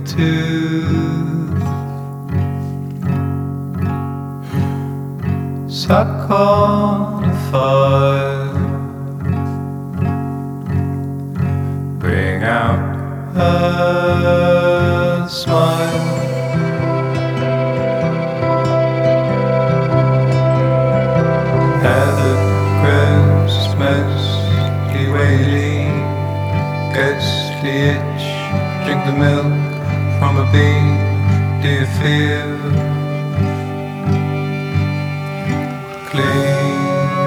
tooth. Suck on a fire, bring out a smile. Heather grows mostly wailing, ghostly itch, drink the milk from a bean. Do you feel clean?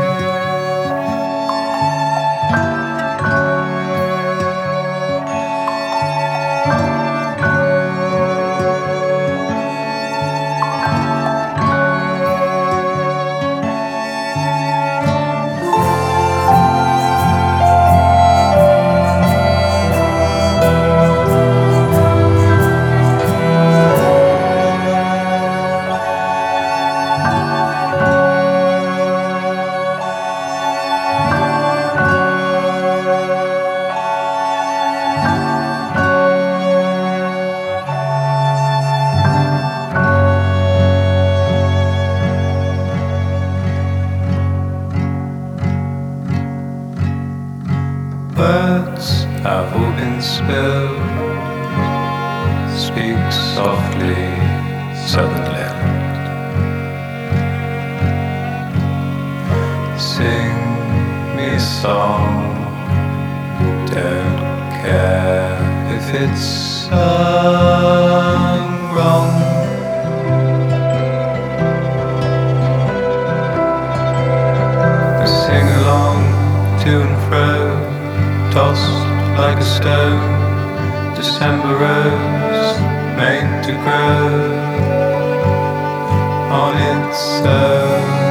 Words have all been spilled. Speak softly, Sutherland. Sing me a song. Don't care if it's sung wrong. Sing along to and fro, tossed like a stone. December rose, made to grow on its own.